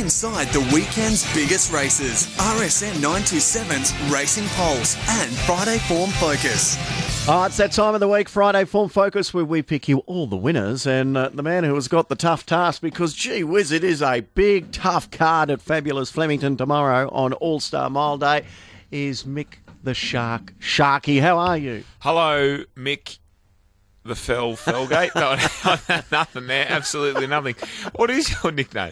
inside the weekend's biggest races, RSN 927's Racing Pulse and Friday Form Focus. It's that time of the week, Friday Form Focus, where we pick you all the winners. And the man who has got the tough task, because, gee whiz, it is a big, tough card at Fabulous Flemington tomorrow on All-Star Mile Day, is Mick the Shark. Sharky, how are you? Hello, Mick the Felgate. No, nothing there. Absolutely nothing. What is your nickname?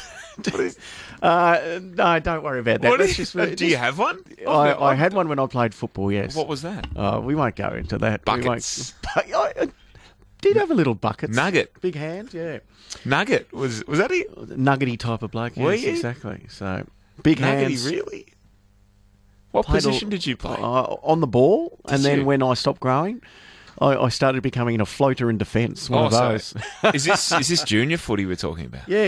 No, don't worry about that. Do you have one? I had one when I played football, yes. What was that? We won't go into that. Buckets. I did have a little buckets. Nugget. Big hand, yeah. Nugget. Was that it? Nuggety type of bloke, yes, exactly. So, big Nuggety, hands. really? What position did you play? On the ball, and then when I stopped growing, I started becoming a floater in defence, one of those. Is this junior footy we're talking about? Yeah.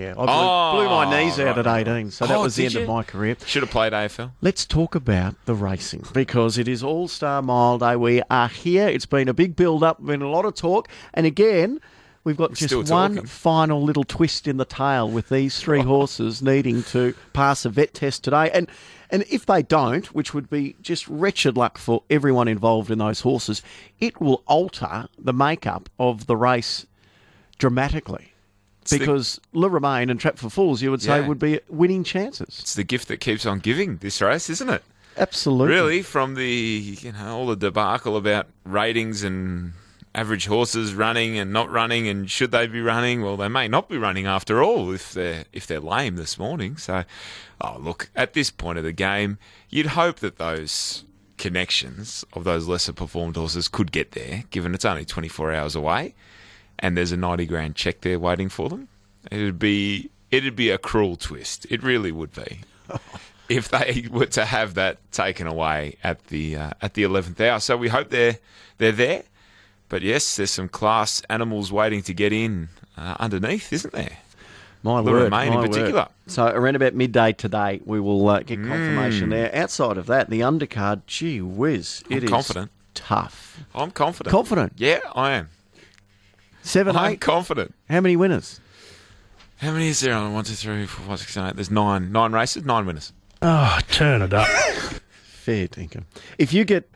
I blew my knees out at 18, so that was the end of my career. Should have played AFL. Let's talk about the racing, because it is All-Star Mile Day. We are here. It's been a big build-up, been a lot of talk, and again, we've got just one final little twist in the tail with these three horses needing to pass a vet test today. And if they don't, which would be just wretched luck for everyone involved in those horses, it will alter the makeup of the race dramatically. Because Le Romain and Trap for Fools, you would say, would be winning chances. It's the gift that keeps on giving, this race, isn't it? Absolutely. Really, from the all the debacle about ratings and average horses running and not running, and should they be running? Well, they may not be running after all if they're lame this morning. So, look, at this point of the game, you'd hope that those connections of those lesser performed horses could get there, given it's only 24 hours away, and there's a 90 grand check there waiting for them. It'd be a cruel twist. It really would be. If they were to have that taken away at the 11th hour. So we hope they're there. But yes, there's some class animals waiting to get in underneath, isn't there? My word. In particular. So around about midday today, we will get confirmation there. Outside of that, the undercard, gee whiz, I'm confident. Tough. I'm confident. Confident? Yeah, I am. 7, 8? I'm confident. How many winners? How many is there on 1, 2, 3, 4, 5, 6, 7, 8? There's 9. 9 races, 9 winners. Oh, turn it up. Fair dinkum. If you get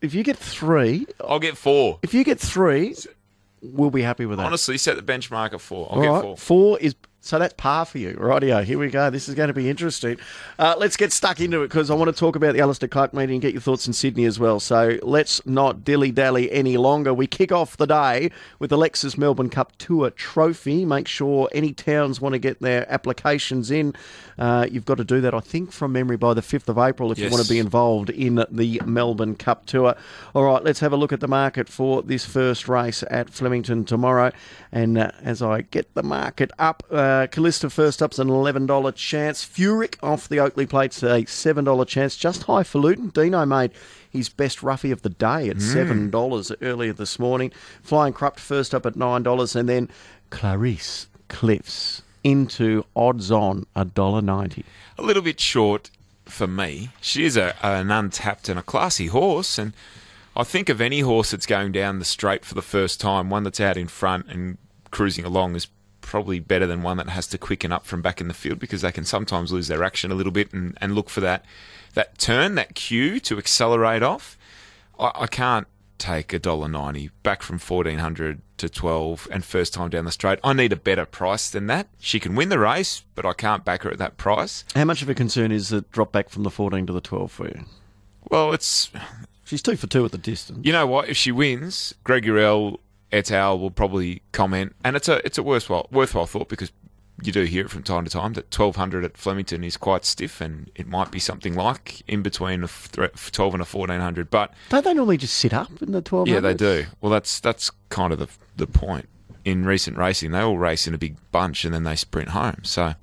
3... I'll get 4. If you get 3, we'll be happy with that. Honestly, set the benchmark at 4. I'll get 4. 4 is... So that's par for you. Rightio, here we go. This is going to be interesting. Let's get stuck into it, because I want to talk about the Alistair Clark meeting and get your thoughts in Sydney as well. So let's not dilly-dally any longer. We kick off the day with the Lexus Melbourne Cup Tour Trophy. Make sure any towns want to get their applications in. You've got to do that, I think, from memory by the 5th of April if you want to be involved in the Melbourne Cup Tour. All right, let's have a look at the market for this first race at Flemington tomorrow. And as I get the market up... Callista first up's an $11 chance. Furyk off the Oakley Plate's a $7 chance. Just highfalutin. Dino made his best roughie of the day at $7 earlier this morning. Flying Crupt first up at $9. And then Clarice Cliffs into odds on $1.90. A little bit short for me. She is an untapped and a classy horse. And I think of any horse that's going down the straight for the first time, one that's out in front and cruising along is probably better than one that has to quicken up from back in the field, because they can sometimes lose their action a little bit and look for that turn, that cue to accelerate off. I can't take $1.90 back from 1,400 to 12 and first time down the straight. I need a better price than that. She can win the race, but I can't back her at that price. How much of a concern is the drop back from the 14 to the 12 for you? Well, she's 2 for 2 at the distance. You know what? If she wins, Greg Urell et al. Will probably comment, and it's a worthwhile thought, because you do hear it from time to time that 1,200 at Flemington is quite stiff, and it might be something like in between a 12 and a 1,400. But don't they normally just sit up in the 1,200? Yeah, they do. Well, that's kind of the point. In recent racing, they all race in a big bunch and then they sprint home. So,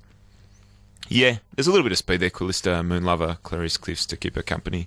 yeah, there's a little bit of speed there. Callista, Moonlover, Clarice Cliffs to keep her company.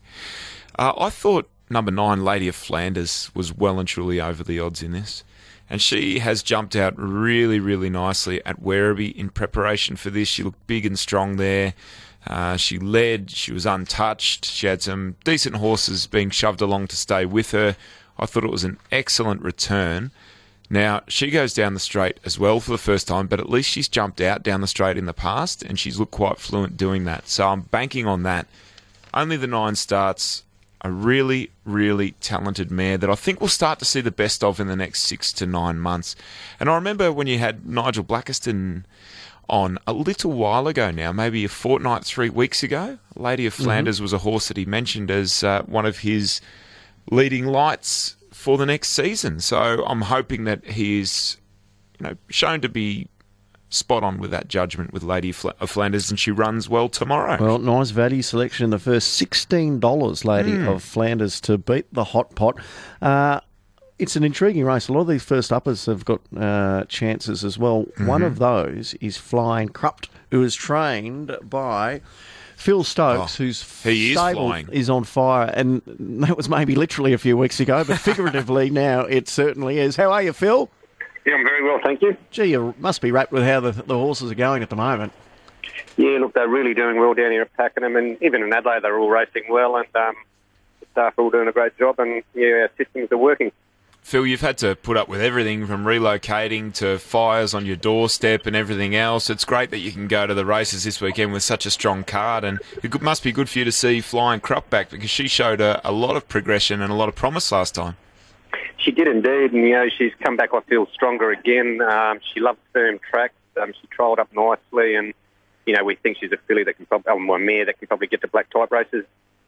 I thought number 9, Lady of Flanders, was well and truly over the odds in this. And she has jumped out really, really nicely at Werribee in preparation for this. She looked big and strong there. She led. She was untouched. She had some decent horses being shoved along to stay with her. I thought it was an excellent return Now, she goes down the straight as well for the first time, but at least she's jumped out down the straight in the past, and she's looked quite fluent doing that. So I'm banking on that. Only the 9 starts. A really, really talented mare that I think we'll start to see the best of in the next 6 to 9 months. And I remember when you had Nigel Blackiston on a little while ago now, maybe a fortnight, 3 weeks ago. Lady of Flanders was a horse that he mentioned as one of his leading lights for the next season. So I'm hoping that he is, shown to be spot on with that judgment with Lady of Flanders, and she runs well tomorrow. Well, nice value selection in the first $16, Lady of Flanders, to beat the Hot Pot. It's an intriguing race. A lot of these first uppers have got chances as well. One of those is Flying Krupt, who is trained by Phil Stokes, whose stable is on fire. And that was maybe literally a few weeks ago, but figuratively now it certainly is. How are you, Phil? Yeah, I'm very well, thank you. Gee, you must be wrapped with how the horses are going at the moment. Yeah, look, they're really doing well down here at Pakenham, and even in Adelaide they're all racing well, and the staff are all doing a great job, and our systems are working. Phil, you've had to put up with everything from relocating to fires on your doorstep and everything else. It's great that you can go to the races this weekend with such a strong card, and it must be good for you to see Flying Krupp back, because she showed a lot of progression and a lot of promise last time. She did indeed, and she's come back, I feel, stronger again. She loves firm tracks. She trialled up nicely, and we think she's a filly that can probably, a mare that can probably get to black type races.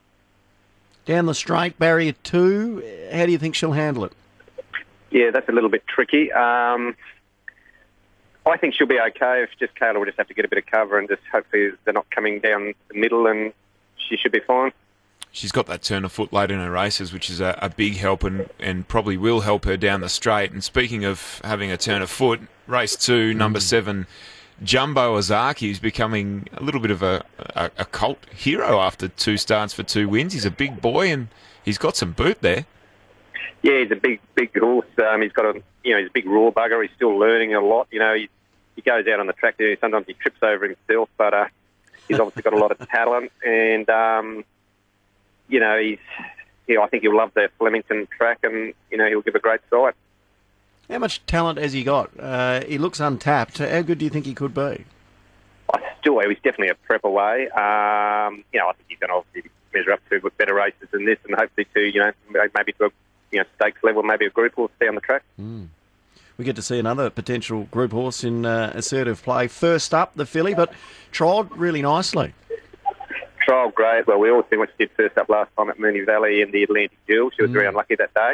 Down the straight, barrier 2. How do you think she'll handle it? Yeah, that's a little bit tricky. I think she'll be okay. If just Kayla will just have to get a bit of cover, and just hopefully they're not coming down the middle, and she should be fine. She's got that turn of foot late in her races, which is a big help and probably will help her down the straight. And speaking of having a turn of foot, race 2, number 7, Jumbo Ozaki is becoming a little bit of a cult hero after 2 starts for 2 wins. He's a big boy, and he's got some boot there. Yeah, he's a big horse. He's got he's a big raw bugger. He's still learning a lot. He goes out on the track there. Sometimes he trips over himself, but he's obviously got a lot of talent, and I think he'll love the Flemington track, and he'll give a great sight. How much talent has he got? He looks untapped. How good do you think he could be? He's definitely a prep away. I think he's going to obviously measure up to better races than this, and hopefully to maybe to a stakes level, maybe a group horse down the track. We get to see another potential group horse in assertive play. First up, the filly, but trialled really nicely. Trial great. Well, we all seen what she did first up last time at Moonee Valley in the Atlantic Duel. She was very unlucky that day.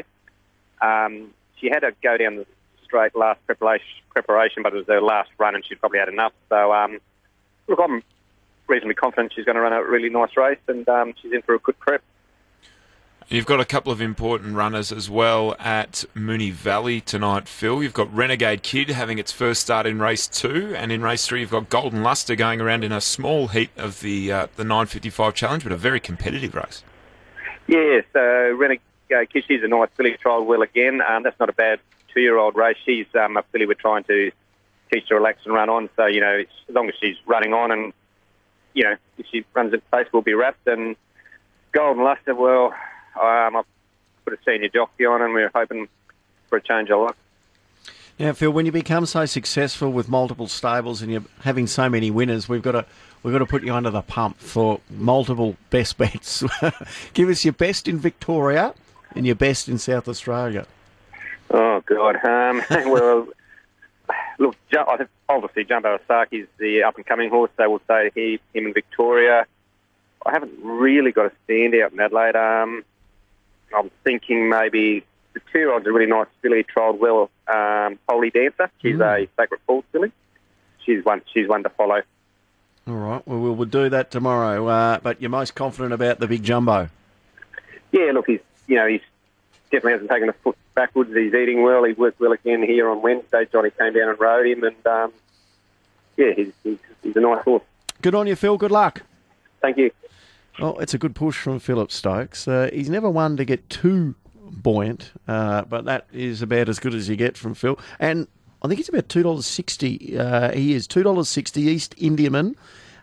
She had to go down the straight last preparation, but it was her last run, and she'd probably had enough. So, look, I'm reasonably confident she's going to run a really nice race, and she's in for a good prep. You've got a couple of important runners as well at Moonee Valley tonight, Phil. You've got Renegade Kid having its first start in race 2, and in race 3 you've got Golden Luster going around in a small heat of the 955 challenge, but a very competitive race. Yeah, so Renegade Kid, she's a nice filly, trialled well again. That's not a bad 2-year-old race. She's a filly we're trying to teach to relax and run on, so, as long as she's running on and, if she runs at pace, we'll be wrapped. And Golden Luster, well, I put a senior jockey on, and we're hoping for a change of luck. Now, Phil, when you become so successful with multiple stables and you're having so many winners, we've got to put you under the pump for multiple best bets. Give us your best in Victoria and your best in South Australia. Oh God! Well, look, obviously Jumbo Ozaki is the up-and-coming horse. They will say him in Victoria. I haven't really got a standout in Adelaide. I'm thinking maybe the 2-year-old's a really nice filly, trialled well. Holy Dancer, she's a Sacred Falls filly. She's one to follow. All right, well, we'll do that tomorrow. But you're most confident about the big Jumbo? Yeah, look, he's definitely hasn't taken a foot backwards. He's eating well. He worked well again here on Wednesday. Johnny came down and rode him, and he's a nice horse. Good on you, Phil. Good luck. Thank you. Well, it's a good push from Philip Stokes. He's never one to get too buoyant, but that is about as good as you get from Phil. And I think he's about $2.60. He is $2.60 East Indiaman.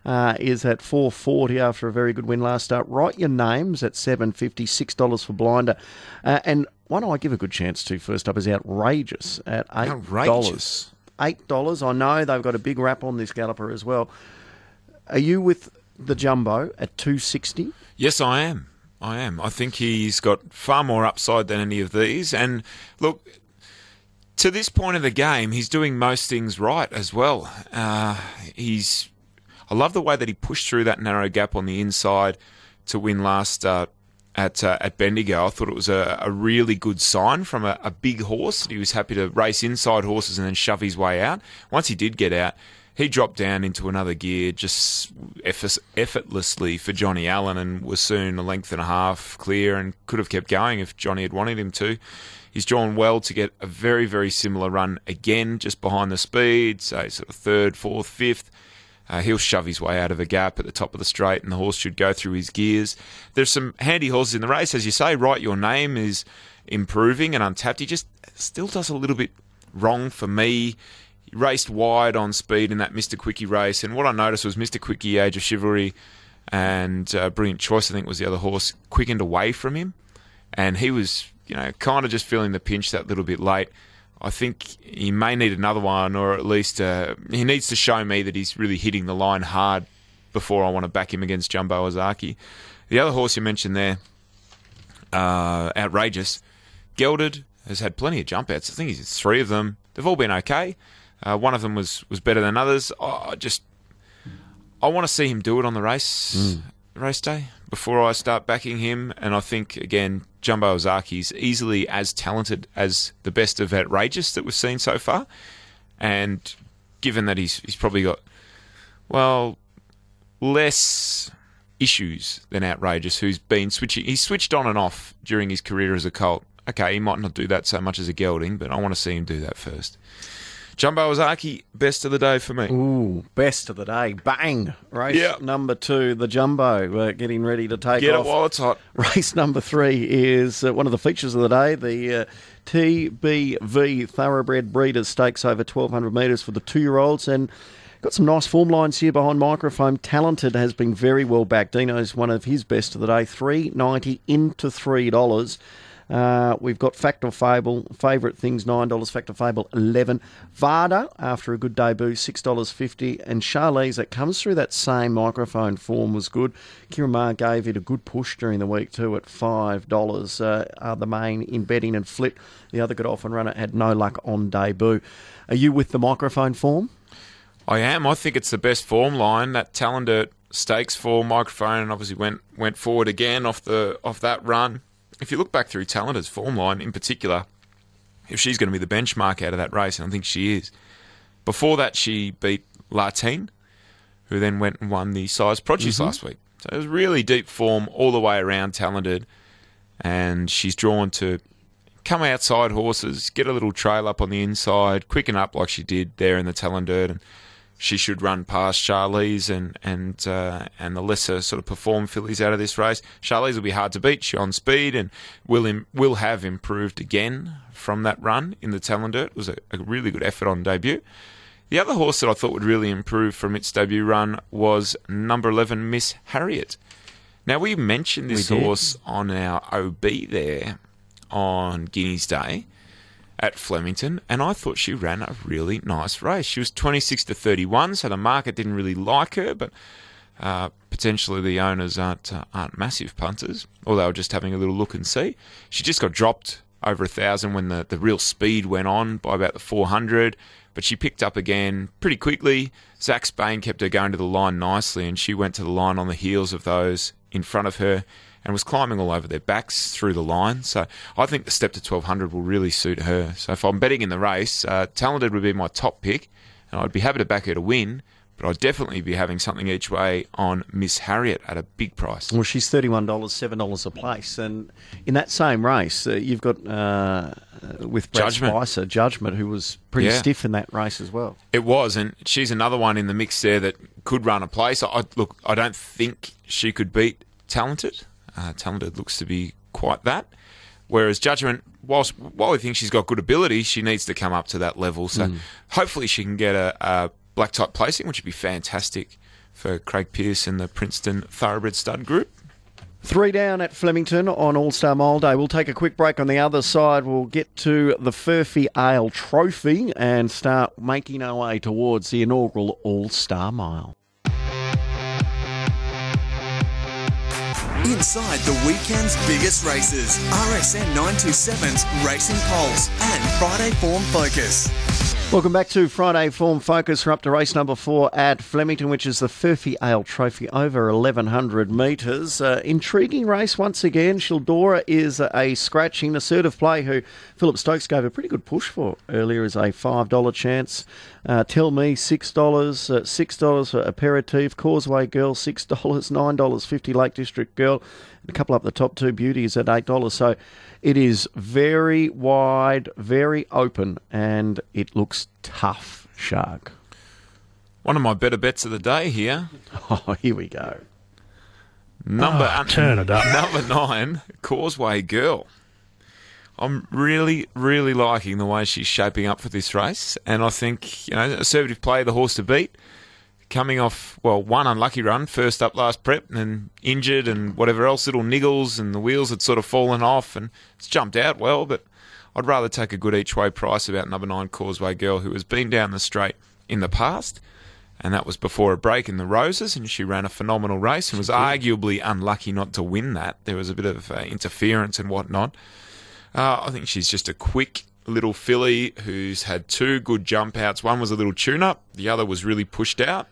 is at $4.40 after a very good win last start. Write Your Name's at $7.50, $6 for Blinder. And one I give a good chance to first up is Outrageous at $8. Outrageous. $8. I know they've got a big wrap on this galloper as well. Are you with the Jumbo at $2.60? Yes, I am. I think he's got far more upside than any of these. And look, to this point of the game, he's doing most things right as well. I love the way that he pushed through that narrow gap on the inside to win last start at Bendigo. I thought it was a really good sign from a big horse. He was happy to race inside horses and then shove his way out. Once he did get out, he dropped down into another gear just effortlessly for Johnny Allen and was soon a length and a half clear and could have kept going if Johnny had wanted him to. He's drawn well to get a very, very similar run again, just behind the speed, so sort of third, fourth, fifth. He'll shove his way out of a gap at the top of the straight and the horse should go through his gears. There's some handy horses in the race. As you say, Write Your Name is improving and Untapped. He just still does a little bit wrong for me. He raced wide on speed in that Mr. Quickie race, and what I noticed was Mr. Quickie, Age of Chivalry, and Brilliant Choice, I think was the other horse, quickened away from him, and he was, kind of just feeling the pinch that little bit late. I think he may need another one, or at least he needs to show me that he's really hitting the line hard before I want to back him against Jumbo Ozaki. The other horse you mentioned there, Outrageous, Gelded has had plenty of jump outs. I think he's 3 of them. They've all been okay. One of them was better than others. I want to see him do it on the race day before I start backing him. And I think, again, Jumbo Ozaki is easily as talented as the best of Outrageous that we've seen so far. And given that he's probably got, less issues than Outrageous, who's been switching. He's switched on and off during his career as a colt. Okay, he might not do that so much as a gelding, but I want to see him do that first. Jumbo Ozaki, best of the day for me. Ooh, best of the day. Bang. Race number 2, the Jumbo, getting ready to take off. Get it while it's hot. Race number 3 is one of the features of the day, the TBV Thoroughbred Breeders' Stakes over 1,200 metres for the 2-year-olds. And got some nice form lines here behind microphone. Talented has been very well backed. Dino's one of his best of the day, $3.90 into $3. We've got Fact or Fable, Favourite Things, $9, Fact or Fable, $11. Varda, after a good debut, $6.50. And Charlize, that comes through that same microphone form, was good. Kieran Maher gave it a good push during the week too at $5. Are the main in betting, and Flit, the other good off-and runner, had no luck on debut. Are you with the microphone form? I am. I think it's the best form line. That Talented Stakes for microphone obviously went forward again off that run. If you look back through Talented's form line in particular, if she's going to be the benchmark out of that race, and I think she is. Before that, she beat Lartine, who then went and won the Size Produce last week. So it was really deep form all the way around, Talented, and she's drawn to come outside horses, get a little trail up on the inside, quicken up like she did there in the Talented, and she should run past Charlize and the lesser sort of performed fillies out of this race. Charlize will be hard to beat. She's on speed and will have improved again from that run in the Talented. It was a really good effort on debut. The other horse that I thought would really improve from its debut run was number 11, Miss Harriet. Now, we mentioned this horse on our OB there on Guineas Day at Flemington, and I thought she ran a really nice race. She was 26 to 31, so the market didn't really like her, but potentially the owners aren't massive punters, or they were just having a little look and see. She just got dropped over 1,000 when the real speed went on by about the 400, but she picked up again pretty quickly. Zach Spain kept her going to the line nicely, and she went to the line on the heels of those in front of her and was climbing all over their backs through the line. So I think the step to 1,200 will really suit her. So if I'm betting in the race, Talented would be my top pick, and I'd be happy to back her to win, but I'd definitely be having something each way on Miss Harriet at a big price. Well, she's $31, $7 a place. And in that same race, you've got, with Brett Spicer, Judgment, who was pretty stiff in that race as well. It was, and she's another one in the mix there that could run a place. I don't think she could beat Talented. Talented looks to be quite that. Whereas Judgment, while we think she's got good ability, she needs to come up to that level. So hopefully she can get a black type placing, which would be fantastic for Craig Pearce and the Princeton Thoroughbred Stud Group. 3 down at Flemington on All-Star Mile Day. We'll take a quick break. On the other side, we'll get to the Furphy Ale Trophy and start making our way towards the inaugural All-Star Mile. Inside the weekend's biggest races, RSN 927's Racing Pulse and Friday Form Focus. Welcome back to Friday Form Focus. We're up to race number 4 at Flemington, which is the Furphy Ale Trophy, over 1,100 metres. Intriguing race once again. Shildora is a scratching. Assertive Play, who Philip Stokes gave a pretty good push for earlier, is a $5 chance. Tell Me, $6. $6 for Aperitif. Causeway Girl, $6. $9.50 Lake District Girl. A couple up the top two beauties at $8. So it is very wide, very open, and it looks tough, Shark. One of my better bets of the day here. Oh, here we go. Turn it up. Number 9, Causeway Girl. I'm really, really liking the way she's shaping up for this race, and I think, Assertive Play, the horse to beat. Coming off, one unlucky run, first up last prep, and then injured and whatever else, little niggles, and the wheels had sort of fallen off, and it's jumped out well, but I'd rather take a good each-way price about number 9 Causeway Girl, who has been down the straight in the past, and that was before a break in the Roses, and she ran a phenomenal race and was arguably unlucky not to win that. There was a bit of interference and whatnot. I think she's just a quick little filly who's had 2 good jump outs. One was a little tune-up, the other was really pushed out.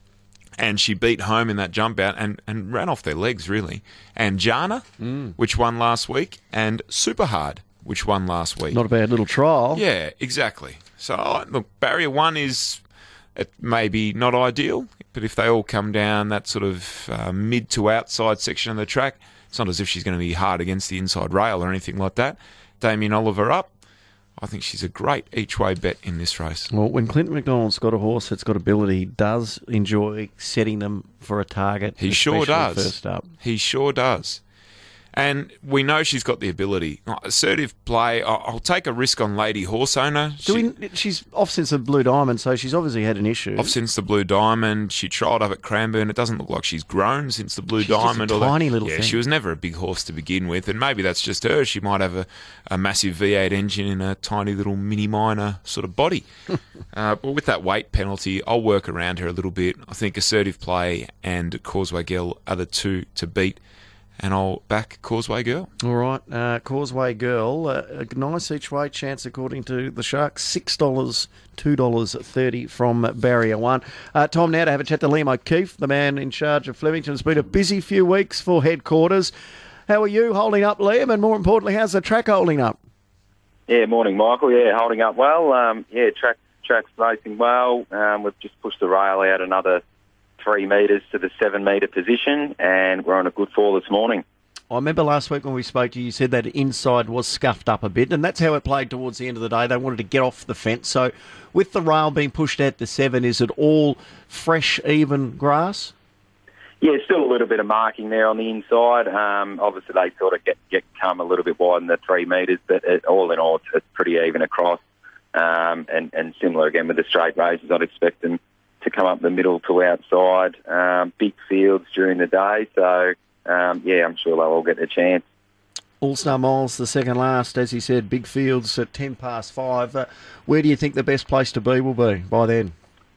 And she beat home in that jump out and ran off their legs, really. And Jana, which won last week, and Super Hard, which won last week. Not a bad little trial. Yeah, exactly. So, look, barrier 1 is maybe not ideal, but if they all come down that sort of mid to outside section of the track, it's not as if she's going to be hard against the inside rail or anything like that. Damien Oliver up. I think she's a great each-way bet in this race. Well, when Clinton McDonald's got a horse that's got ability, he does enjoy setting them for a target. He sure does. First up. He sure does. And we know she's got the ability. Assertive Play, I'll take a risk on Lady Horse Owner. She's off since the Blue Diamond, so she's obviously had an issue. Off since the Blue Diamond. She trialled up at Cranbourne. It doesn't look like she's grown since the Blue Diamond. Just a tiny little thing. She was never a big horse to begin with, and maybe that's just her. She might have a massive V8 engine in a tiny little mini minor sort of body. But with that weight penalty, I'll work around her a little bit. I think Assertive Play and Causeway Girl are the 2 to beat. And I'll back Causeway Girl. All right, Causeway Girl, a nice each-way chance according to the Sharks, $6, $2.30 from barrier 1. Time now to have a chat to Liam O'Keefe, the man in charge of Flemington. It's been a busy few weeks for headquarters. How are you holding up, Liam? And more importantly, how's the track holding up? Yeah, morning, Michael. Yeah, holding up well. Track's racing well. We've just pushed the rail out another 3 metres to the 7 metre position, and we're on a good fall this morning. I remember last week when we spoke to you, you said that inside was scuffed up a bit, and that's how it played towards the end of the day. They wanted to get off the fence. So with the rail being pushed out to 7, is it all fresh, even grass? Yeah, still a little bit of marking there on the inside. Obviously, they sort of come a little bit wide in the 3 metres, but all in all, it's pretty even across. And similar again with the straight races, I'd expect them to come up the middle to outside. Big fields during the day, so I'm sure they'll all get a chance. All-Star Miles, the second last, as you said, big fields at 5:10. Where do you think the best place to be will be by then?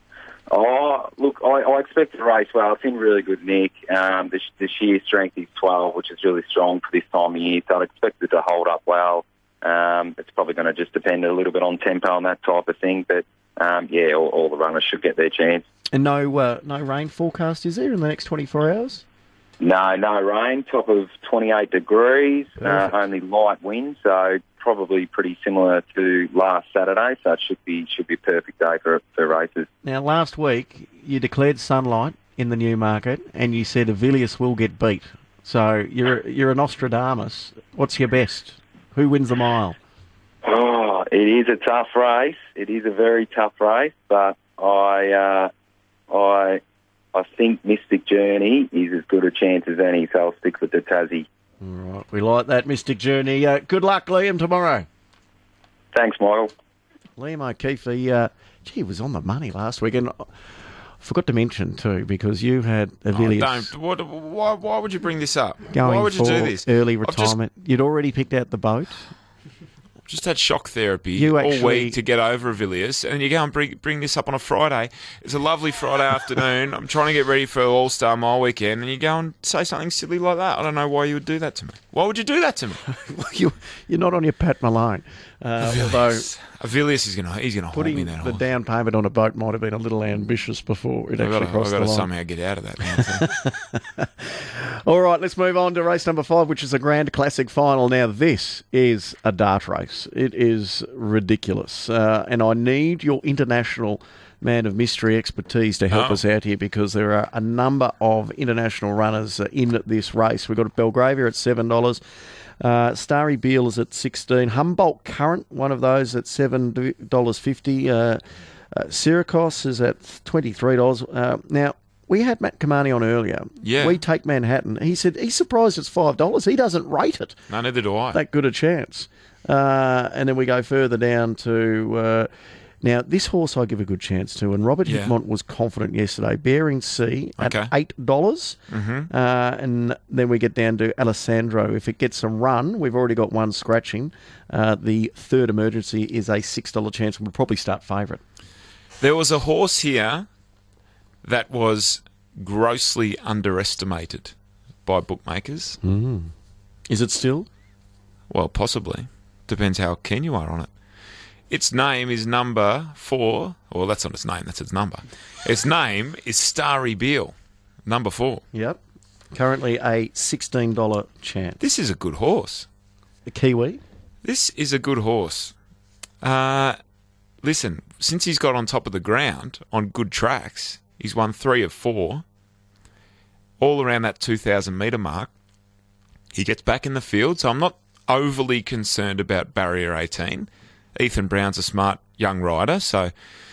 Oh, look, I expect the race well. It's in really good nick. The sheer strength is 12, which is really strong for this time of year, so I'd expect it to hold up well. It's probably going to just depend a little bit on tempo and that type of thing, but all the runners should get their chance. And no rain forecast, is there, in the next 24 hours? No rain. Top of 28 degrees, only light wind, so probably pretty similar to last Saturday, so it should be a perfect day for races. Now, last week, you declared sunlight in the Newmarket, and you said Avilius will get beat. So you're a Nostradamus. What's your best? Who wins the mile? Oh, it is a tough race. It is a very tough race, but I think Mystic Journey is as good a chance as any, so I'll stick with the Tassie. All right, we like that, Mystic Journey. Good luck, Liam, tomorrow. Thanks, Michael. Liam O'Keefe, he was on the money last week, and Forgot to mention too, because you had Avilius Why would you bring this up? going Why would you for do this? early I've just- retirement. You'd already picked out the boat. Just had shock therapy You all actually- week to get over Avilius, and you go and bring this up on a Friday. It's a lovely Friday afternoon. I'm trying to get ready for All-Star Mile weekend, and you go and say something silly like that. I don't know why you would do that to me. Why would you do that to me? You're not on your Pat Malone. Although Avilius is he's gonna haunt me putting that the horse. down payment on a boat might have been a little ambitious before it I've actually crossed got the to line. somehow get out of that now. All right, let's move on to race number 5, which is a Grand Classic final. Now, this is a dart race. It is ridiculous. And I need your international man of mystery expertise to help us out here, because there are a number of international runners in this race. We've got Belgravia at $7. Starry Beale is at 16. Humboldt Current, one of those, at $7.50. Syracuse is at $23. Now, we had Matt Kamani on earlier. Yeah. We take Manhattan. He said he's surprised it's $5. He doesn't rate it No, neither do I. that good a chance. And then we go further down to... now, this horse I give a good chance to, and Robert Yeah. Hickmont was confident yesterday. Bering Sea at Okay. $8. And then we get down to Alessandro. If it gets a run, we've already got one scratching. The third emergency is a $6 chance. We'll probably start favourite. There was a horse here that was grossly underestimated by bookmakers. Is it still? Well, possibly. Depends how keen you are on it. Its name is number 4. Well, that's not its name, that's its number. Its name is Starry Beale, number 4. Yep. Currently a $16 chance. This is a good horse. The Kiwi? This is a good horse. Listen, since he's got on top of the ground on good tracks, he's won 3 of 4. All around that 2,000 metre mark. He gets back in the field, so I'm not overly concerned about barrier 18. Ethan Brown's a smart young rider, so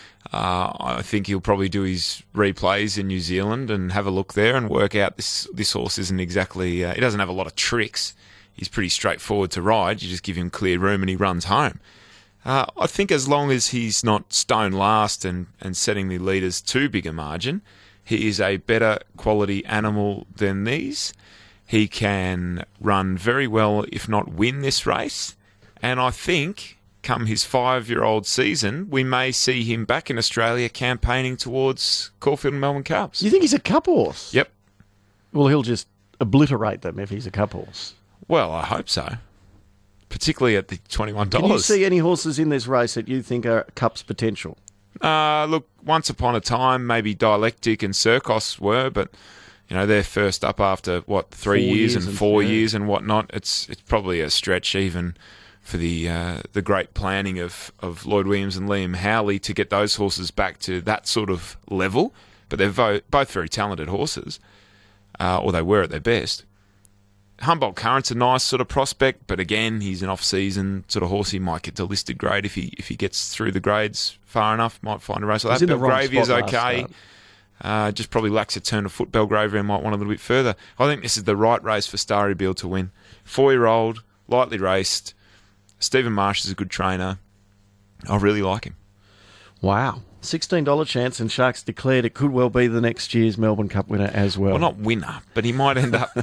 I think he'll probably do his replays in New Zealand and have a look there and work out this horse isn't exactly... he doesn't have a lot of tricks. He's pretty straightforward to ride. You just give him clear room and he runs home. I think as long as he's not stone last and setting the leaders too big a margin, he is a better quality animal than these. He can run very well, if not win this race. And I think, come his 5-year-old season, we may see him back in Australia campaigning towards Caulfield and Melbourne Cups. You think he's a cup horse? Yep. Well, he'll just obliterate them if he's a cup horse. Well, I hope so. Particularly at the $21. Can you see any horses in this race that you think are Cup's potential? Look, once upon a time, maybe Dialectic and Circos were, but they're first up after 3 years and 4 years and whatnot. It's probably a stretch even for the great planning of Lloyd Williams and Liam Howley to get those horses back to that sort of level. But they're both very talented horses, or they were at their best. Humboldt Current's a nice sort of prospect, but again, he's an off-season sort of horse. He might get to listed grade if he gets through the grades far enough. Might find a race like He's that. in the wrong Belgravia's spot last okay. start. Just probably lacks a turn of foot. Belgravia might want a little bit further. I think this is the right race for Starry Beale to win. 4-year-old, lightly raced. Stephen Marsh is a good trainer. I really like him. Wow. $16 chance, and Sharks declared it could well be the next year's Melbourne Cup winner as well. Well, not winner, but he might end up...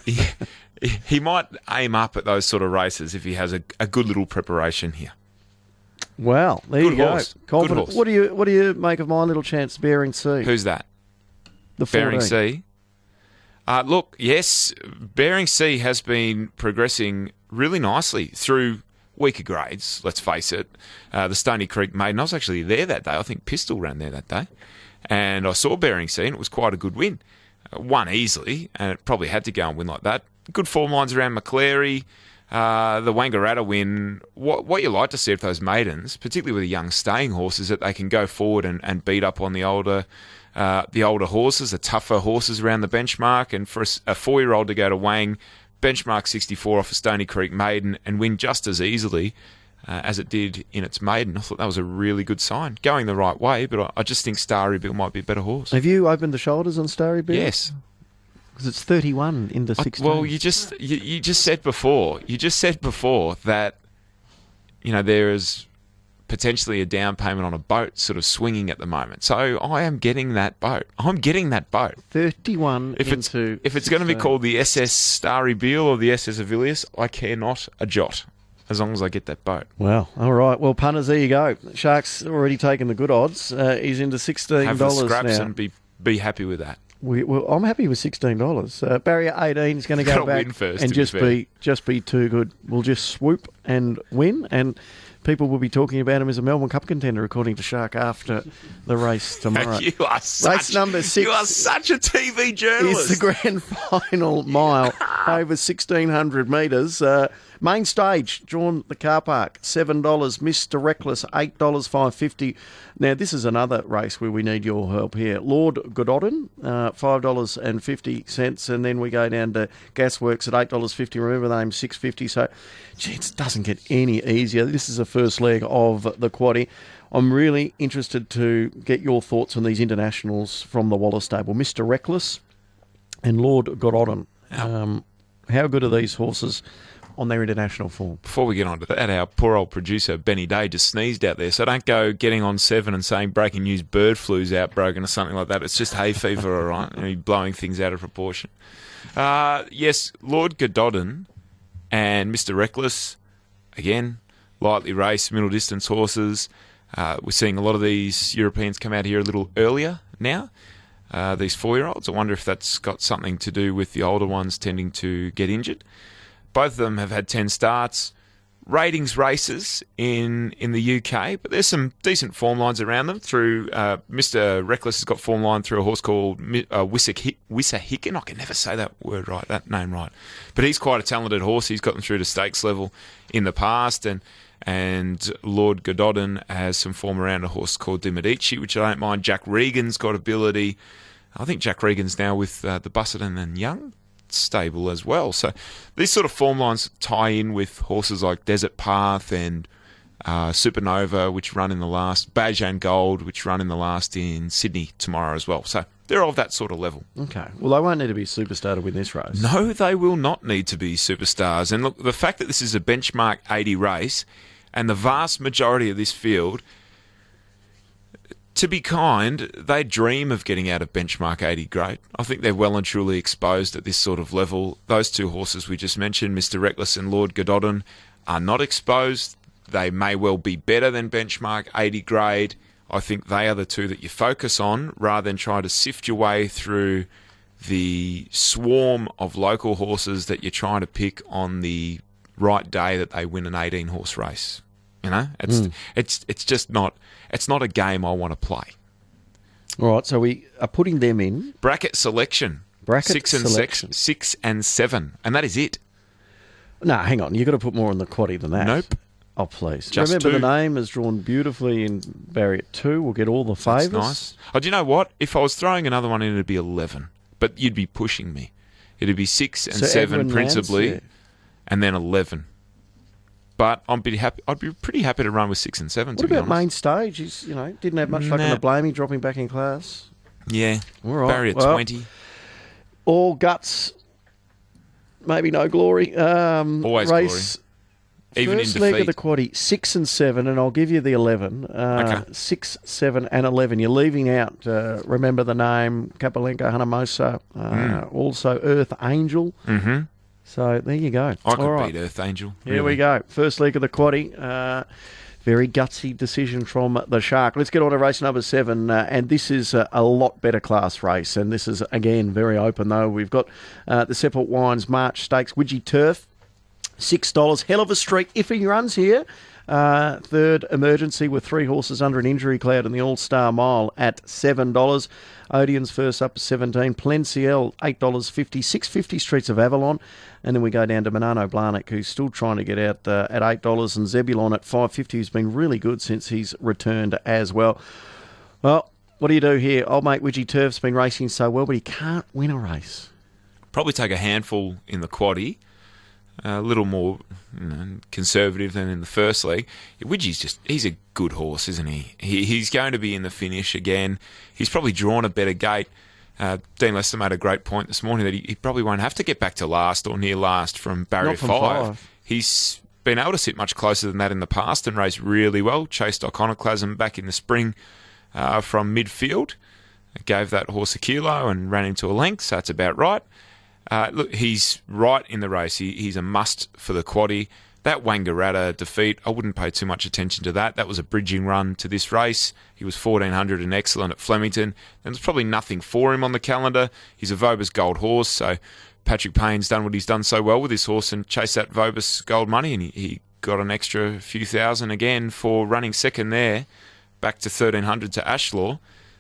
He might aim up at those sort of races if he has a good little preparation here. Well, there Good you go. horse. Confident. Good horse. What do you make of my little chance, Bering Sea? Who's that? The Bering 14. Sea. Look, yes, Bering Sea has been progressing really nicely through weaker grades, let's face it. The Stony Creek Maiden, I was actually there that day. I think Pistol ran there that day. And I saw Bering Sea, and it was quite a good win. Won easily, and it probably had to go and win like that. Good form lines around Maclary. The Wangaratta win. What you like to see of those maidens, particularly with the young staying horses, that they can go forward and beat up on the older horses, the tougher horses around the benchmark. And for a 4-year-old to go to Wang, benchmark 64 off a Stony Creek Maiden and win just as easily as it did in its maiden, I thought that was a really good sign. Going the right way, but I just think Starry Bill might be a better horse. Have you opened the shoulders on Starry Bill? Yes. Because it's 31 into 16. Well, you just said before that there is potentially a down payment on a boat sort of swinging at the moment. So I am getting that boat. I'm getting that boat. 31 If it's into going to be 16. called the SS Starry Beale or the SS Avilius, I care not a jot, as long as I get that boat. Well, all right. Well, punters, there you go. Sharks already taken the good odds. He's into $16 Have the scraps now. and be happy with that. Well, I'm happy with $16. Barrier 18 is going to go Gotta back win first, and to be just be too good. We'll just swoop and win, and people will be talking about him as a Melbourne Cup contender, according to Shark, after the race tomorrow. You are Race number 6. You are such a TV journalist. Is the grand final mile over 1,600 metres. Main stage, drawn the car park, $7. Mr. Reckless, $8, $5.50. Now, this is another race where we need your help here. Lord Gododin, $5.50. And then we go down to Gasworks at $8.50. Remember the name, $6.50. So, gee, it doesn't get any easier. This is the first leg of the quaddie. I'm really interested to get your thoughts on these internationals from the Wallace stable. Mr. Reckless and Lord Gododin. How good are these horses on their international form? Before we get on to that, our poor old producer, Benny Day, just sneezed out there. So don't go getting on 7 and saying breaking news, bird flu's outbroken or something like that. It's just hay fever, all right? You're blowing things out of proportion. Yes, Lord Gododin and Mr. Reckless, again, lightly raced, middle distance horses. We're seeing a lot of these Europeans come out here a little earlier now, these 4-year-olds. I wonder if that's got something to do with the older ones tending to get injured. Both of them have had 10 starts. Ratings races in the UK, but there's some decent form lines around them. Through Mr. Reckless has got form line through a horse called Wissahickon. I can never say that name right. But he's quite a talented horse. He's got them through to stakes level in the past, and Lord Gododin has some form around a horse called Di Medici, which I don't mind. Jack Regan's got ability. I think Jack Regan's now with the Busselton and Young stable as well. So these sort of form lines tie in with horses like Desert Path and Supernova, which run in the last, Beijing Gold, which run in the last in Sydney tomorrow as well. So they're of that sort of level. Okay. Well, they won't need to be a superstar to win this race. No, they will not need to be superstars. And look, the fact that this is a benchmark 80 race and the vast majority of this field, to be kind, they dream of getting out of benchmark 80 grade. I think they're well and truly exposed at this sort of level. Those two horses we just mentioned, Mr. Reckless and Lord Gododin, are not exposed. They may well be better than benchmark 80 grade. I think they are the two that you focus on rather than try to sift your way through the swarm of local horses that you're trying to pick on the right day that they win an 18-horse race. You know, it's just not. It's not a game I want to play. All right, so we are putting them in bracket selection. Bracket selection. 6 and 7, and that is it. No, hang on. You've got to put more on the quaddie than that. Nope. Oh, please. Just Remember, 2. the name is drawn beautifully in barrier 2. We'll get all the favours. That's nice. Oh, do you know what? If I was throwing another one in, it'd be 11. But you'd be pushing me. It'd be 6 and 7 principally, and then 11. But I'd be pretty happy to run with 6 and 7. What about main stage? He's, didn't have much luck in the blaming, dropping back in class. Yeah. All right. Barrier 20. All guts, maybe no glory. Always race, glory. Even first in leg defeat. of the quaddie, 6 and 7, and I'll give you the 11. Okay. 6, 7, and 11. You're leaving out, remember the name, Kapalenka Hanamosa, also Earth Angel. Mm-hmm. So there you go. I could All right. beat Earth Angel. Here we go. First leg of the quaddie. Very gutsy decision from the Shark. Let's get on to race number 7, and this is a lot better class race, and this is, again, very open, though. We've got the Seppelt Wines March Stakes, Widgie Turf, $6. Hell of a streak if he runs here. Third emergency with 3 horses under an injury cloud in the All-Star Mile at $7. Odeon's first up to 17. Plenciel, $8.50. $6.50 Streets of Avalon. And then we go down to Manano Blarnick, who's still trying to get out at $8. And Zebulon at $5.50, who's been really good since he's returned as well. Well, what do you do here? Old mate Widgie Turf's been racing so well, but he can't win a race. Probably take a handful in the quaddie. A little more conservative than in the first leg. Widgie's he's a good horse, isn't he? He's going to be in the finish again. He's probably drawn a better gate. Dean Lester made a great point this morning that he probably won't have to get back to last or near last from barrier Not from 5. He's been able to sit much closer than that in the past and race really well. Chased Iconoclasm back in the spring from midfield. Gave that horse a kilo and ran into a length, so that's about right. Look, he's right in the race. He's a must for the quaddie. That Wangaratta defeat, I wouldn't pay too much attention to that. That was a bridging run to this race. He was 1400 and excellent at Flemington. And there's probably nothing for him on the calendar. He's a Vobis Gold horse, so Patrick Payne's done what he's done so well with this horse and chased that Vobis Gold money, and he got an extra few thousand again for running second there, back to 1300 to Ashlaw.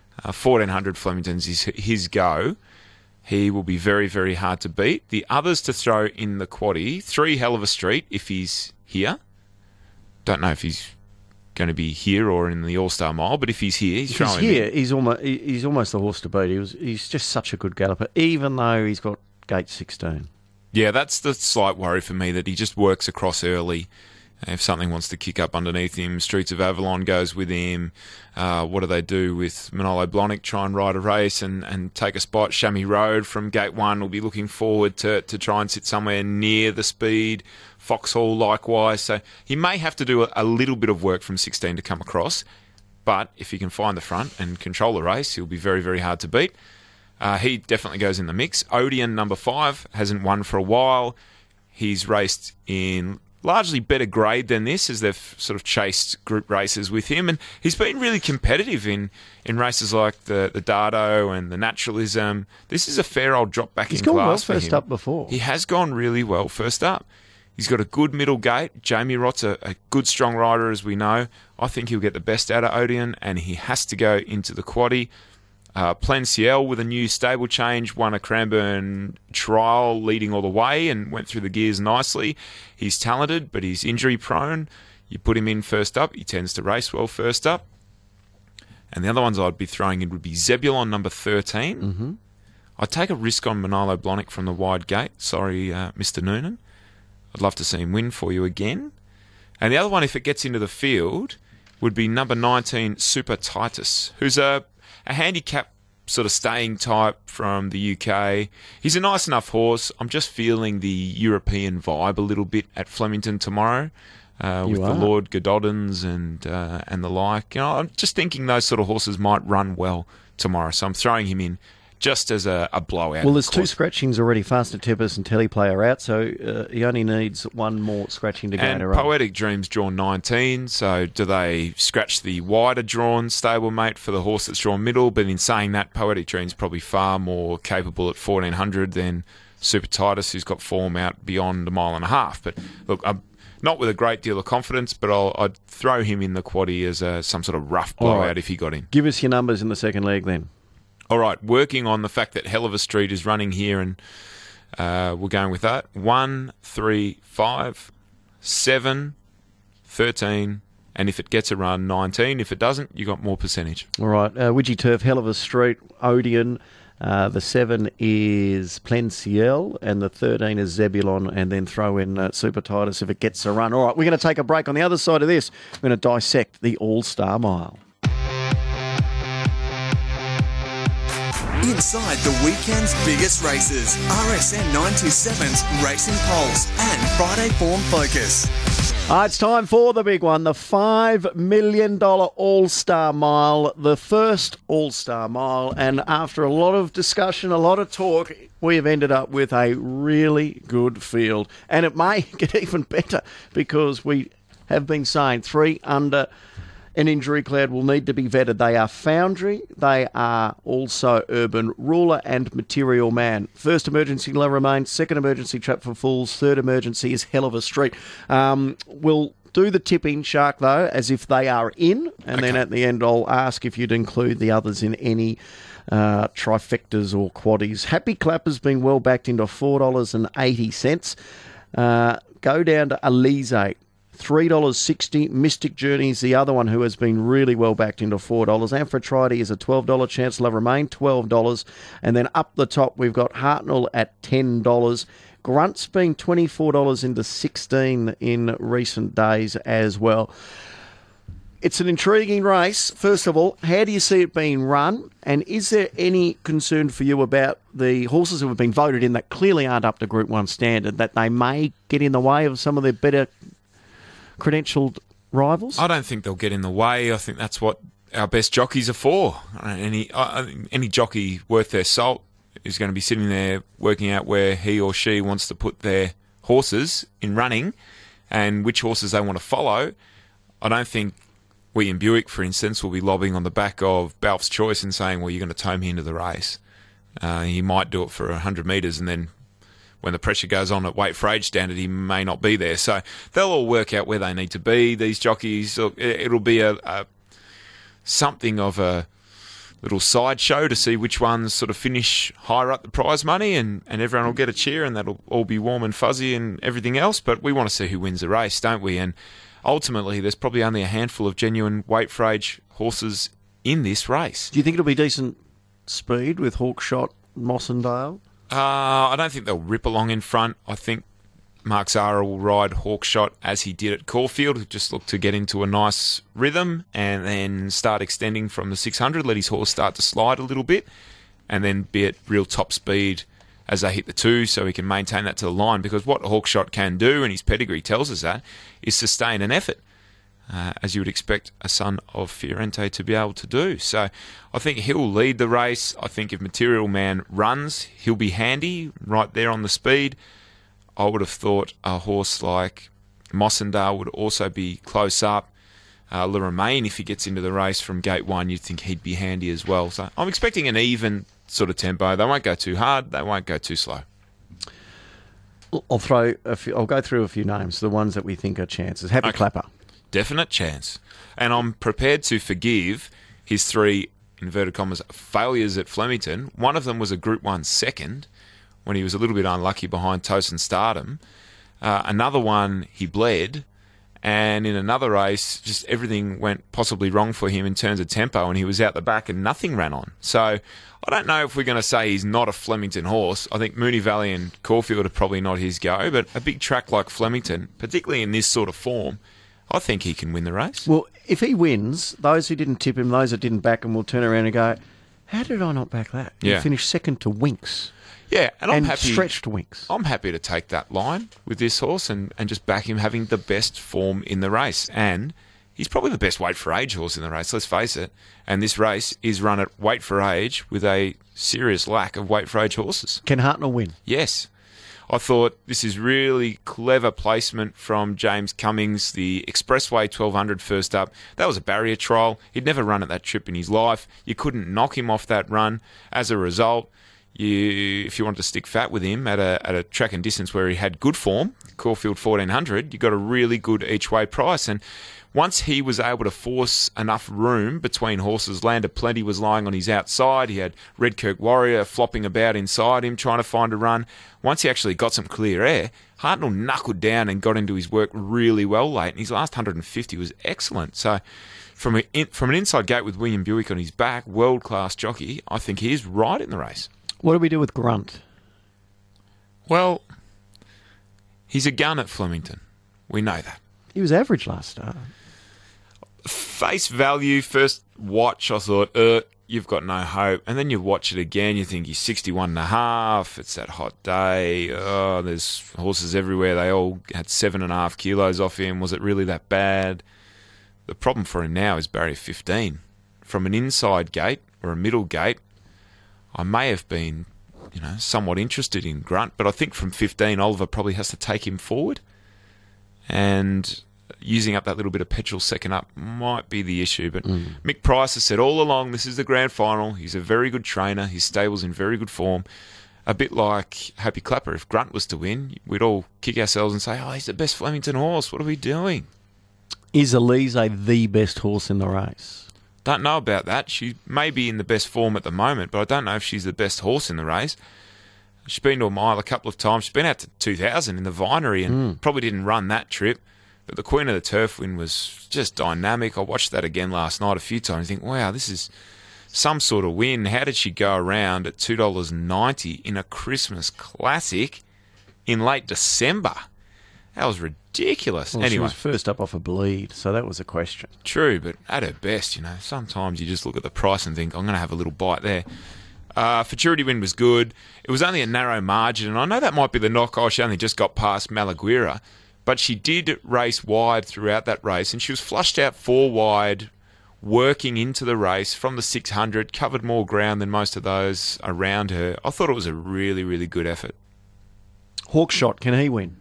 1400 Flemington's is his go. He will be very, very hard to beat. The others to throw in the quaddie, 3 Hell of a Street if he's here. Don't know if he's going to be here or in the All-Star Mile, but if he's here, he's here. He's almost the horse to beat. He's just such a good galloper, even though he's got gate 16. Yeah, that's the slight worry for me, that he just works across early. If something wants to kick up underneath him, Streets of Avalon goes with him. What do they do with Manolo Blahnik? Try and ride a race and take a spot. Chamois Road from gate 1 will be looking forward to try and sit somewhere near the speed. Foxhall likewise. So he may have to do a little bit of work from 16 to come across. But if he can find the front and control the race, he'll be very, very hard to beat. He definitely goes in the mix. Odeon, number 5, hasn't won for a while. He's raced in largely better grade than this, as they've sort of chased group races with him, and he's been really competitive in races like the Dardo and the Naturalism. This is a fair old drop back in class. He's gone well for first him. up before. He has gone really well first up. He's got a good middle gate. Jamie Rott's a good strong rider, as we know. I think he'll get the best out of Odeon, and he has to go into the quaddie. Plenciel, with a new stable change, won a Cranbourne trial leading all the way and went through the gears nicely. He's talented, but he's injury prone. You put him in first up, he tends to race well first up. And the other ones I'd be throwing in would be Zebulon, number 13. Mm-hmm. I'd take a risk on Manolo Blahnik from the wide gate. Sorry, Mr. Noonan. I'd love to see him win for you again. And the other one, if it gets into the field, would be number 19, Super Titus, who's a handicap sort of staying type from the UK. He's a nice enough horse. I'm just feeling the European vibe a little bit at Flemington tomorrow with the Lord Gododins and the like. You know, I'm just thinking those sort of horses might run well tomorrow, so I'm throwing him in just as a blowout. Well, there's 2 scratchings already. Fast Tempest and Teleplay are out, so he only needs 1 more scratching to go and to run. Poetic Dreams drawn 19, so do they scratch the wider drawn stablemate for the horse that's drawn middle? But in saying that, Poetic Dreams probably far more capable at 1400 than Super Titus, who's got form out beyond a mile and a half. But look, I'm not with a great deal of confidence, but I'd throw him in the quaddie as some sort of rough blowout if he got in. Give us your numbers in the second leg then. All right, working on the fact that Hell of a Street is running here, and we're going with that. 1, 3, 5, 7, 13, and if it gets a run, 19. If it doesn't, you got more percentage. All right, Widgie Turf, Hell of a Street, Odeon. The 7 is Plenciel, and the 13 is Zebulon, and then throw in Super Titus if it gets a run. All right, we're going to take a break. On the other side of this, we're going to dissect the All-Star Mile. Inside the weekend's biggest races, RSN 927's Racing Pulse and Friday Form Focus. It's time for the big one, the $5 million All-Star Mile, the first All-Star Mile. And after a lot of discussion, a lot of talk, we have ended up with a really good field. And it may get even better because we have been saying 3 under an injury cloud will need to be vetted. They are Foundry, they are also Urban Ruler and Material Man. First emergency La Remain, second emergency Trap for Fools, third emergency is Hell of a Street. We'll do the tipping, Shark, though, as if they are in, and then at the end I'll ask if you'd include the others in any trifectas or quaddies. Happy Clap has been well backed into $4.80. Go down to Elise, $3.60. Mystic Journey is the other one who has been really well backed into $4. Amphitrite is a $12. Chancellor Remain, $12. And then up the top, we've got Hartnell at $10. Grunt's been $24 into $16 in recent days as well. It's an intriguing race. First of all, how do you see it being run? And is there any concern for you about the horses who have been voted in that clearly aren't up to Group 1 standard, that they may get in the way of some of their better credentialed rivals? I don't think they'll get in the way. I think that's what our best jockeys are for. Any jockey worth their salt is going to be sitting there working out where he or she wants to put their horses in running and which horses they want to follow. I don't think William Buick, for instance, will be lobbying on the back of Balf's Choice and saying, well, you're going to tow me into the race. He might do it for 100 metres, and then when the pressure goes on at weight for age standard, he may not be there. So they'll all work out where they need to be, these jockeys. It'll be something of a little sideshow to see which ones sort of finish higher up the prize money, and everyone will get a cheer, and that'll all be warm and fuzzy and everything else. But we want to see who wins the race, don't we? And ultimately, there's probably only a handful of genuine weight for age horses in this race. Do you think it'll be decent speed with Hawkshot, Mossendale? I don't think they'll rip along in front. I think Mark Zara will ride Hawkshot as he did at Caulfield, just look to get into a nice rhythm and then start extending from the 600, let his horse start to slide a little bit, and then be at real top speed as they hit the 2, so he can maintain that to the line. Because what Hawkshot can do, and his pedigree tells us that, is sustain an effort, as you would expect a son of Fiorente to be able to do. So I think he'll lead the race. I think if Material Man runs, he'll be handy right there on the speed. I would have thought a horse like Mossendale would also be close up. Le Romain, if he gets into the race from gate 1, you'd think he'd be handy as well. So I'm expecting an even sort of tempo. They won't go too hard. They won't go too slow. I'll go through a few names, the ones that we think are chances. Happy Clapper. Definite chance. And I'm prepared to forgive his 3, inverted commas, failures at Flemington. One of them was a Group 1 second, when he was a little bit unlucky behind Tosin Stardom. Another one, he bled. And in another race, just everything went possibly wrong for him in terms of tempo, and he was out the back and nothing ran on. So I don't know if we're going to say he's not a Flemington horse. I think Moonee Valley and Caulfield are probably not his go, but a big track like Flemington, particularly in this sort of form, I think he can win the race. Well, if he wins, those who didn't tip him, those that didn't back him will turn around and go, how did I not back that? Yeah. He finished second to Winks. Yeah, and I'm and happy. Stretched Winks. I'm happy to take that line with this horse and just back him having the best form in the race. And he's probably the best weight for age horse in the race, let's face it. And this race is run at weight for age with a serious lack of weight for age horses. Can Hartnell win? Yes. I thought this is really clever placement from James Cummings, the Expressway 1200 first up. That was a barrier trial. He'd never run at that trip in his life. You couldn't knock him off that run. As a result, if you wanted to stick fat with him at a track and distance where he had good form, Caulfield 1400, you got a really good each way price. And once he was able to force enough room between horses, Land of Plenty was lying on his outside. He had Redkirk Warrior flopping about inside him, trying to find a run. Once he actually got some clear air, Hartnell knuckled down and got into his work really well late. And his last 150 was excellent. So from an inside gate with William Buick on his back, world-class jockey, I think he is right in the race. What do we do with Grunt? Well, he's a gun at Flemington. We know that. He was average last start. Face value, first watch, I thought, you've got no hope. And then you watch it again, you think he's 61.5. It's that hot day. Oh, there's horses everywhere. They all had 7.5 kilos off him. Was it really that bad? The problem for him now is barrier 15. From an inside gate or a middle gate, I may have been, somewhat interested in Grunt, but I think from 15, Oliver probably has to take him forward. And using up that little bit of petrol second up might be the issue. But Mick Price has said all along, this is the grand final. He's a very good trainer. His stable's in very good form. A bit like Happy Clapper. If Grunt was to win, we'd all kick ourselves and say, he's the best Flemington horse. What are we doing? Is Elise the best horse in the race? Don't know about that. She may be in the best form at the moment, but I don't know if she's the best horse in the race. She's been to a mile a couple of times. She's been out to 2000 in the Vinery and probably didn't run that trip. But the Queen of the Turf win was just dynamic. I watched that again last night a few times and think, wow, this is some sort of win. How did she go around at $2.90 in a Christmas classic in late December? That was ridiculous. Well, anyway, she was first up off a bleed, so that was a question. True, but at her best, sometimes you just look at the price and think, I'm going to have a little bite there. Futurity Win was good. It was only a narrow margin, and I know that might be the knock. She only just got past Malaguira, but she did race wide throughout that race, and she was flushed out 4 wide, working into the race from the 600, covered more ground than most of those around her. I thought it was a really, really good effort. Hawkshot, can he win?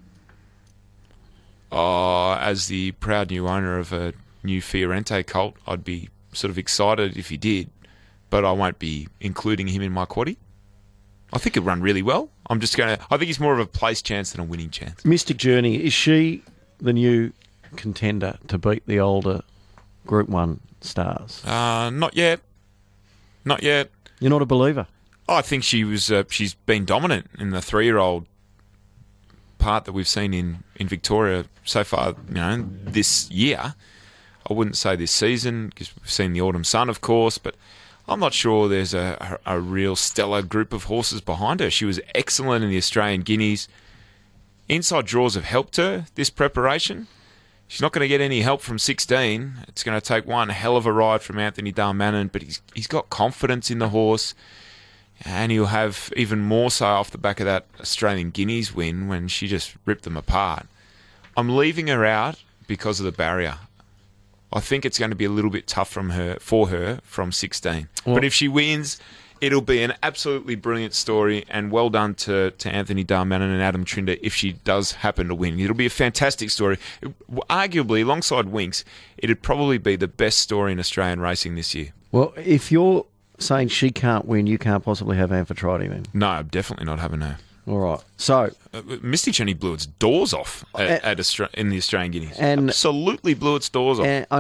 As the proud new owner of a new Fiorente colt, I'd be sort of excited if he did, but I won't be including him in my quaddie. I think he'll run really well. I think he's more of a place chance than a winning chance. Mystic Journey, is she the new contender to beat the older Group 1 stars? Not yet. Not yet. You're not a believer? I think she's been dominant in the 3-year-old part that we've seen in Victoria so far, this year. I wouldn't say this season, because we've seen the Autumn Sun, of course, but I'm not sure there's a real stellar group of horses behind her. She was excellent in the Australian Guineas. Inside draws have helped her this preparation. She's not going to get any help from 16. It's going to take one hell of a ride from Anthony Darmanin, but he's got confidence in the horse, and he'll have even more so off the back of that Australian Guineas win when she just ripped them apart. I'm leaving her out because of the barrier. I think it's going to be a little bit tough for her from 16. Well, but if she wins, it'll be an absolutely brilliant story, and well done to Anthony Darmanin and Adam Trinder if she does happen to win. It'll be a fantastic story. Arguably, alongside Winx, it'd probably be the best story in Australian racing this year. Well, if you're saying she can't win, you can't possibly have Amphitrite then. No, I'm definitely not having her. All right. So Mystic Journey blew its doors off in the Australian Guineas. And absolutely blew its doors off. And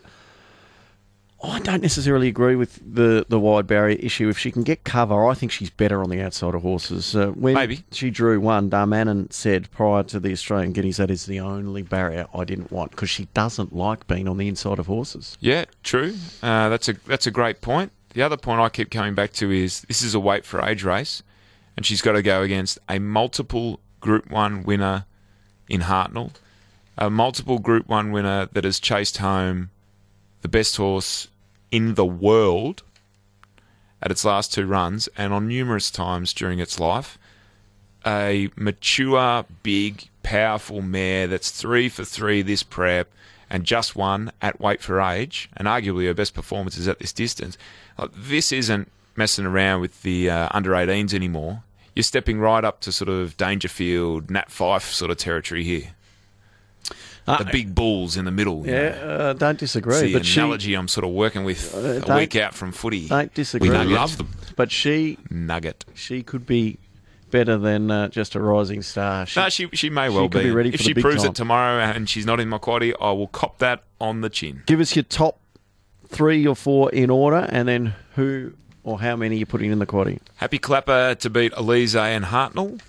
I don't necessarily agree with the wide barrier issue. If she can get cover, I think she's better on the outside of horses. When Maybe. she drew one, Darmanin said prior to the Australian Guineas, that is the only barrier I didn't want, because she doesn't like being on the inside of horses. Yeah, true. That's a great point. The other point I keep coming back to is this is a weight for age race, and she's got to go against a multiple Group 1 winner in Hartnell, a multiple Group 1 winner that has chased home the best horse in the world at its last 2 runs, and on numerous times during its life. A mature, big, powerful mare that's 3 for 3 this prep, and just won at weight for age, and arguably her best performance is at this distance. This isn't messing around with the under-18s anymore. You're stepping right up to sort of Dangerfield, Nat Fyfe sort of territory here. The big bulls in the middle. Don't disagree. It's the but analogy I'm sort of working with a week out from footy. Don't disagree. We love them. But she could be better than just a rising star. She may well could be ready if for she the big proves time. it tomorrow and she's not in my quaddie, I will cop that on the chin. Give us your top 3 or 4 in order, and then who or how many you're putting in the quaddie. Happy Clapper to beat Elise and Hartnell.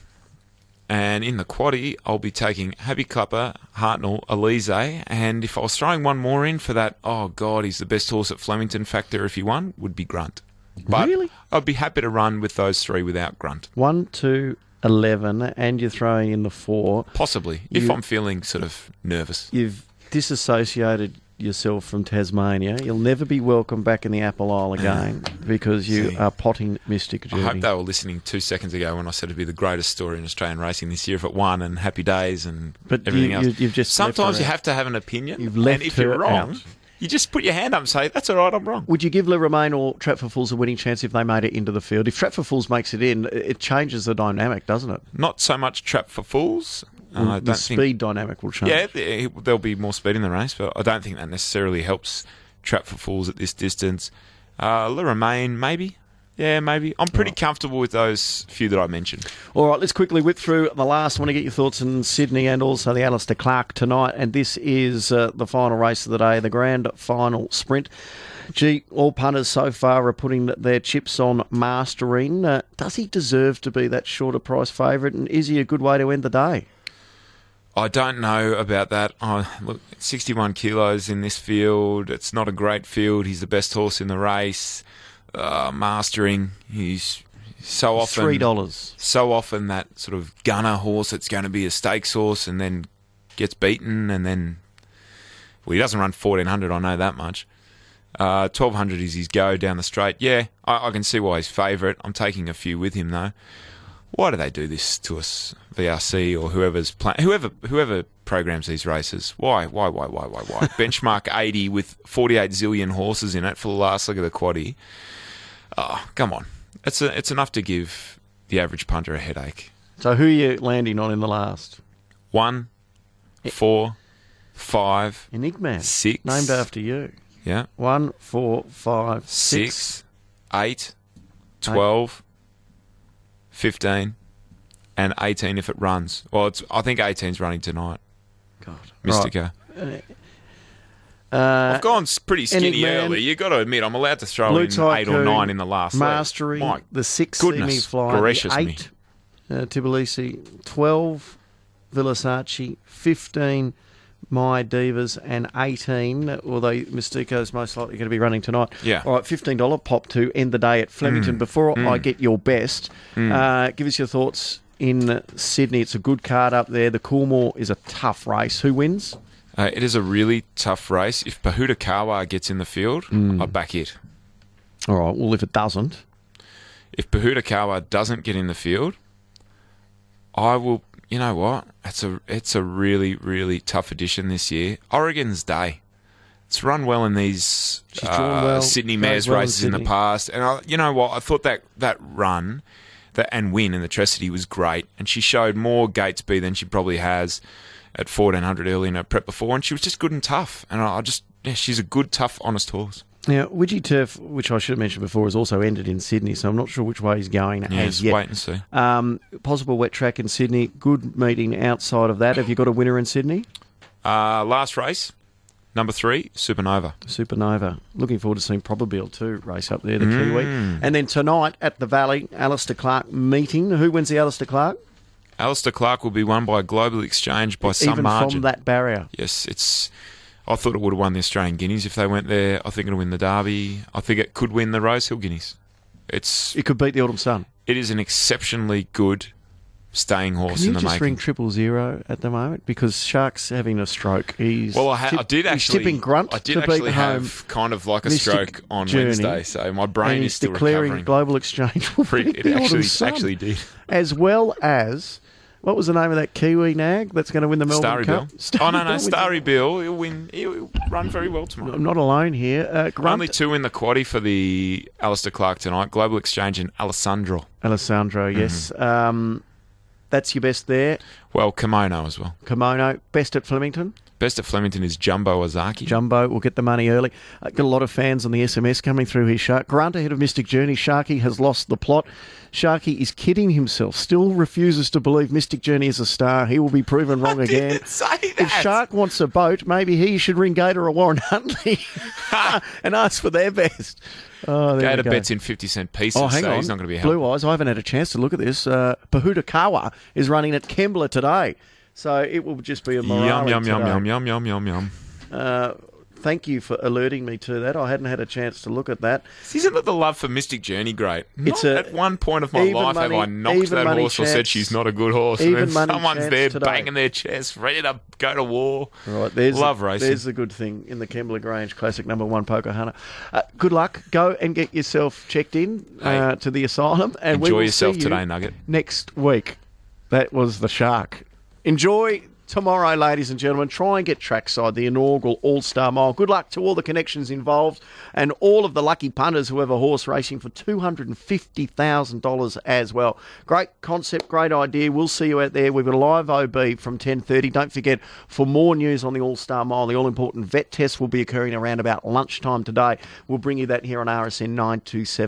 And in the quaddie, I'll be taking Happy Clapper, Hartnell, Elise, and if I was throwing one more in for that, oh God, he's the best horse at Flemington factor if he won, would be Grunt. But Really? I'd be happy to run with those 3 without Grunt. 1, 2, 11, and you're throwing in the 4. Possibly, if I'm feeling sort of nervous. You've disassociated yourself from Tasmania. You'll never be welcome back in the Apple Isle again because you are potting Mystic Journey. I hope they were listening 2 seconds ago when I said it'd be the greatest story in Australian racing this year if it won, and happy days and everything else. You've just Sometimes left you her have to have an opinion, You've left and if her you're wrong, out. you just put your hand up and say, that's all right, I'm wrong. Would you give Le Romain or Trap for Fools a winning chance if they made it into the field? If Trap for Fools makes it in, it changes the dynamic, doesn't it? Not so much Trap for Fools. I The don't speed think, dynamic will change. yeah, there'll be more speed in the race, but I don't think that necessarily helps Trap for Fools at this distance. Le Romain, maybe. Yeah, maybe. I'm pretty comfortable with those few that I mentioned. All right, let's quickly whip through the last. I want to get your thoughts on Sydney and also the Alistair Clark tonight. And this is the final race of the day, the grand final sprint. Gee, all punters so far are putting their chips on Mastering. Does he deserve to be that shorter price favourite? And is he a good way to end the day? I don't know about that. Look, 61 kilos in this field. It's not a great field. He's the best horse in the race. Mastering, he's so often $3. So often that sort of gunner horse that's going to be a stakes horse and then gets beaten, and then he doesn't run 1400. I know that much. 1200 is his go down the straight. Yeah, I can see why he's favourite. I'm taking a few with him though. Why do they do this to us, VRC or whoever programs these races? Why? Benchmark 80 with 48 zillion horses in it for the last leg of the quaddie. Oh, come on. It's enough to give the average punter a headache. So who are you landing on in the last? 1, 4, 5, Enigman. 6. Named after you. Yeah. 1, 4, 5, 6, 8, 12, 15, and 18 if it runs. Well, I think 18's running tonight. God. Mystica. Right. I've gone pretty skinny Enigman, early. You've got to admit, I'm allowed to throw Blue in 8 Tycoon, or 9 in the last Mastery, leg. My the 6 goodness semi-fly, gracious the me. 8 Tbilisi, 12 Villasachi, 15 My Divas, and 18, although Mystico's most likely going to be running tonight. Yeah. All right, $15 pop to end the day at Flemington. Before I get your best, give us your thoughts in Sydney. It's a good card up there. The Coolmore is a tough race. Who wins? It is a really tough race. If Bahuta Kawa gets in the field, I back it. All right, well, if it doesn't... If Bahuta Kawa doesn't get in the field, I will... You know what? It's a really, really tough edition this year. Oregon's Day. It's run well in these drawn well, Sydney goes Mares well in races in the Sydney. past. And you know what? I thought that run and win in the Tresity was great. And she showed more gate speed than she probably has at 1400 early in her prep before. And she was just good and tough. And she's a good, tough, honest horse. Now, Widgie Turf, which I should have mentioned before, has also ended in Sydney, so I'm not sure which way he's going Yeah, as just yet. wait and see. Possible wet track in Sydney. Good meeting outside of that. Have you got a winner in Sydney? Last race, number 3, Supernova. Supernova. Looking forward to seeing Probabile too race up there, the Kiwi. And then tonight at the Valley, Alistair Clark meeting. Who wins the Alistair Clark? Alistair Clark will be won by Global Exchange by some Even margin. from that barrier. Yes, I thought it would have won the Australian Guineas if they went there. I think it'll win the Derby. I think it could win the Rosehill Guineas. It could beat the Autumn Sun. It is an exceptionally good staying horse Can in you the just ring making. 000 at the moment? Because Shark's having a stroke. I He's tipping Grunt I did to actually beat home have kind of like a Mystic stroke on Journey, Wednesday, so my brain and is he's still declaring recovering. Global Exchange will beat It the Autumn Sun. actually did. As well as, what was the name of that Kiwi nag that's going to win the Melbourne Starry Cup? Bill. Oh, no, Starry Bill. He'll win. He'll run very well tomorrow. I'm not alone here. Grunt, Only 2 in the quaddie for the Alistair Clark tonight. Global Exchange and Alessandro. Alessandro, yes. That's your best there. Well, Kimono as well. Kimono. Best at Flemington. Best at Flemington is Jumbo Ozaki. Jumbo will get the money early. Got a lot of fans on the SMS coming through here, Shark. Grunt ahead of Mystic Journey. Sharky has lost the plot. Sharky is kidding himself. Still refuses to believe Mystic Journey is a star. He will be proven wrong again. Didn't say that. If Shark wants a boat, maybe he should ring Gator or Warren Huntley and ask for their best. Oh, there Gator we go. bets in 50-cent pieces, Oh, hang so on. he's not going to be helpful. Blue Eyes, I haven't had a chance to look at this. Bahuta Kawa is running at Kembla today. So it will just be a morale Yum, today. yum. Thank you for alerting me to that. I hadn't had a chance to look at that. Isn't it the love for Mystic Journey great? It's Not a at one point of my even life money- have I knocked even that money horse or said chance- she's not a good horse. And even then money someone's chance there today. banging their chest, ready to go to war. Right, Love racing. There's the good thing in the Kembla Grange Classic number 1 Pocahontas. Good luck. Go and get yourself checked in Hey. to the asylum. And we Enjoy will yourself see you today, Nugget. next week. That was the Shark. Enjoy tomorrow, ladies and gentlemen. Try and get trackside, the inaugural All-Star Mile. Good luck to all the connections involved and all of the lucky punters who have a horse racing for $250,000 as well. Great concept, great idea. We'll see you out there. We've got a live OB from 10:30. Don't forget, for more news on the All-Star Mile, the all-important vet test will be occurring around about lunchtime today. We'll bring you that here on RSN 927.